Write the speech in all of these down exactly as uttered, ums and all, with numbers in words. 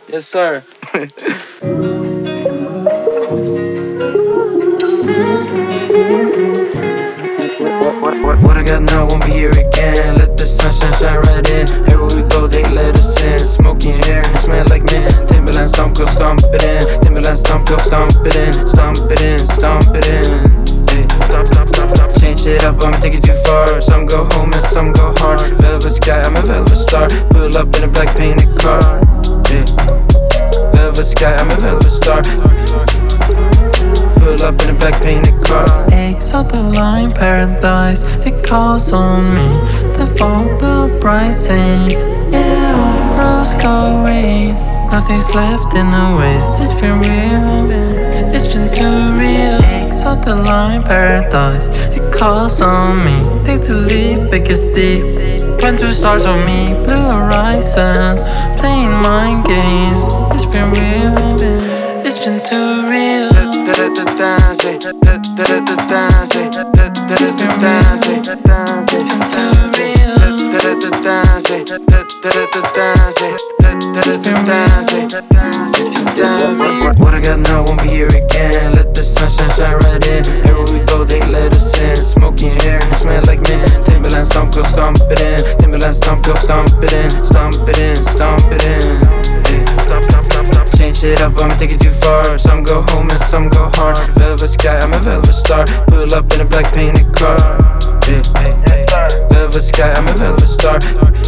Yes, sir. What I got now won't be here again. Let the sunshine shine right in. Everywhere we go, they let us in. Smoky hair and it smell like mint. Timberland stomp, go stomp it in. Timberland stomp, go stomp it in. Stomp it in, stomp it in. Hey. Stop, stop, stop, stop. Change it up, I'ma take it too far. Some go home and some go hard. Velvet sky, I'm a velvet star. Pull up in a black painted car. Hey. Velvet sky, I'm a velvet star. Pull up in a black painted car. Exotic paradise, it calls on me. The fall, the rising, yeah, rose gold rain. Nothing's left in the waste. It's been real, it's been too real. Exotic paradise, it calls on me. Take the leap, it gets deep. Twenty stars on me, blue horizon, playing mind games. It's been real, it's been too real. Da da da da, say da da da da da, say da da da da da, say It's been too real. da da da da, say da da da da da, say da da da da, say It's been too real. What I got now won't be here again. Let the sunshine shine right in. Everywhere we go, they let us in. Smoky hair and it smell like mint. Timberland stomp, go stomp it in. Timberland stomp, go stomp it in. Stomp it in, stomp it in. Hey. Stop, stop, stop, stop. Change it up, I'ma take it too far. Some go home and some go hard. Velvet sky, I'm a velvet star. Pull up in a black painted car. Hey. Velvet sky, I'm a velvet star.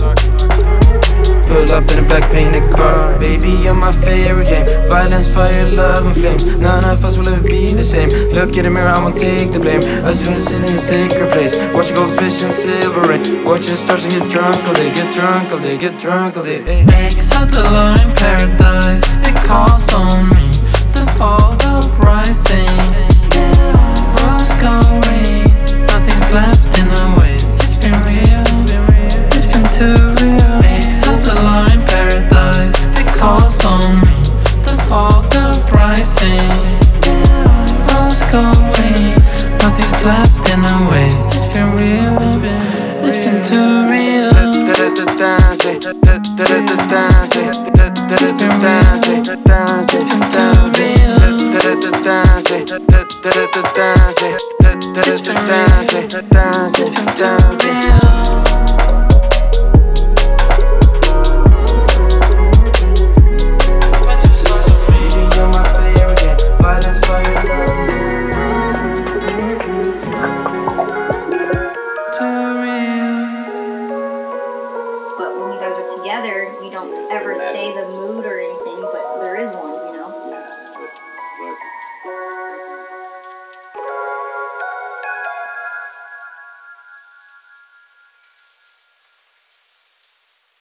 Pull up in a black painted car. Baby, you're my favorite game. Violence, fire, love and flames. None of us will ever be the same. Look in the mirror, I won't take the blame. I just wanna sit in a sacred place. Watch goldfish and silver rain. Watching stars and get drunk all day. Get drunk all day, get drunk all day. Ay. Exotic paradise, it calls on me. The fall, the rising, yeah, rose gold rain. Nothing's left in the waste. It's been real, it's been too real. Exotic paradise, it calls on me. The fall, the rising, yeah, rose gold rain. Nothing's left in the waste. It's been real, it's been too real. Da da da da, say da da da da da, say da da da da, say It's been too real. da da da da, say da da da da, say da da da da, say It's been